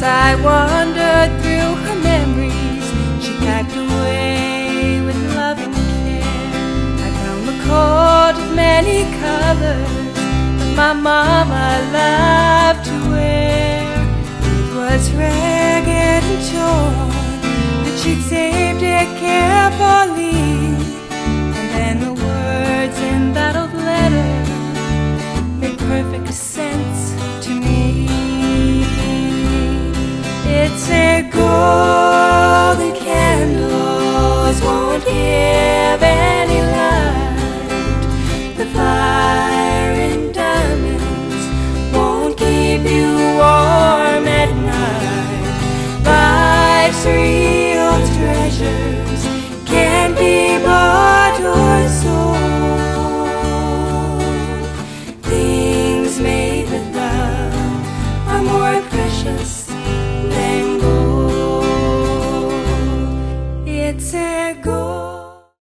I wandered through her memories, she packed away with loving care. I found the coat of many colors that my mama loved to wear. It was ragged and torn, but she'd saved it carefully. And then the words in that old letter made perfect sense to me. It said golden candles won't give any light. The fire in diamonds won't keep you warm at night. Life's real treasures can't be bought or sold. Things made with love are more precious than gold. It's a gold.